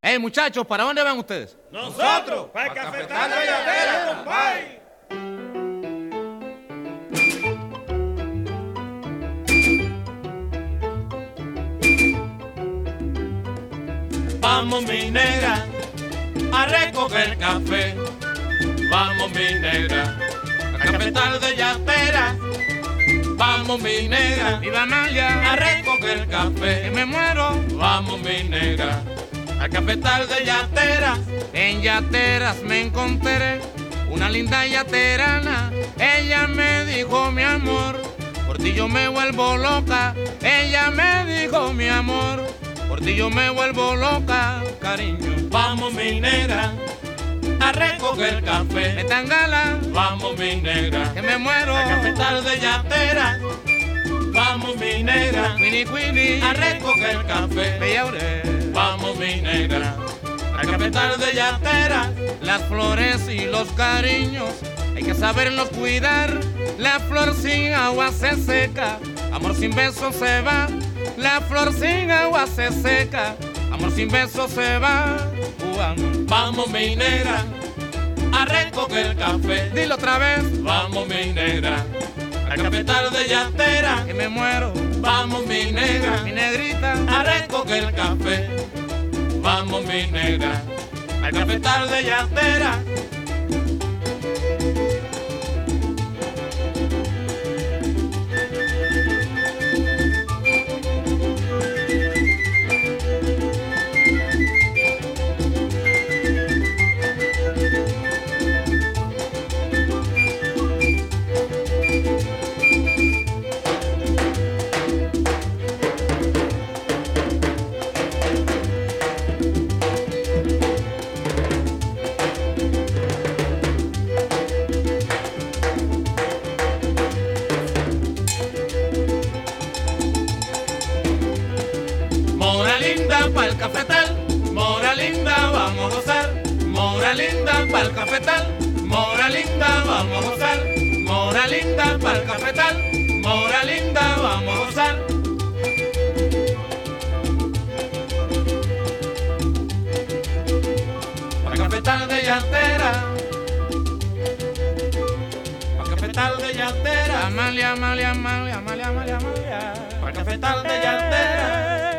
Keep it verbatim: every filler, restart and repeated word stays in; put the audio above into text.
Hey, muchachos, ¿para dónde van ustedes? Nosotros, para el Cafetal de Yatera, compadre. Vamos mi negra a recoger café. Vamos mi negra a Cafetal de Yatera. Vamos mi negra, Viva Amalia, a recoger que café. me muero. Vamos mi negra a Cafetal de Yatera. En Yateras me encontré una linda yaterana. Ella me dijo, mi amor, por ti yo me vuelvo loca. Ella me dijo, mi amor, por ti yo me vuelvo loca, cariño. Vamos mi negra a recoger Me café. tan gala, Vamos mi negra que me muero. a Cafetal de Yatera. Vamos mi negra Queenie, Queenie, a recoger café. bella Aurel. Vamos mi negra a Cafetal de Yatera. Las flores y los cariños hay que saberlos cuidar. La flor sin agua se seca, amor sin besos se va. La flor sin agua se seca, amor sin besos se va. Cubano. Vamos mi negra a recoger café. Dilo otra vez, Vamos mi negra a Cafetal de Yatera. que me muero, Vamos mi negra mi negrita. a recoger café. Vamos mi negra al Cafetal de Yatera. Mora linda pa'l cafetal, mora linda vamos a gozar. Mora linda pa'l cafetal, mora linda vamos a gozar. Mora linda pa'l cafetal, mora linda vamos a gozar. Pa'l Cafetal de Yatera, pa'l Cafetal de Yatera, Amalia, Amalia, Amalia, Amalia, Amalia, Amalia. pa'l Cafetal de Yatera.